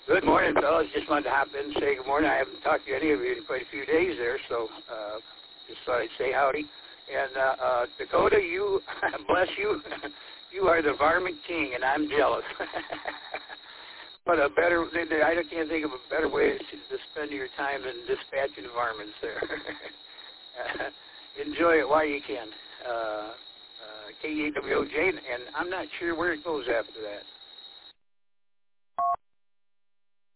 Good morning, fellas. Just wanted to hop in and say good morning. I haven't talked to any of you in quite a few days there, so just thought I'd say howdy. And Dakota, you, bless you, you are the varmint king, and I'm jealous. But I can't think of a better way to spend your time than dispatching varmints there. Enjoy it while you can. KAWOJ, and I'm not sure where it goes after that.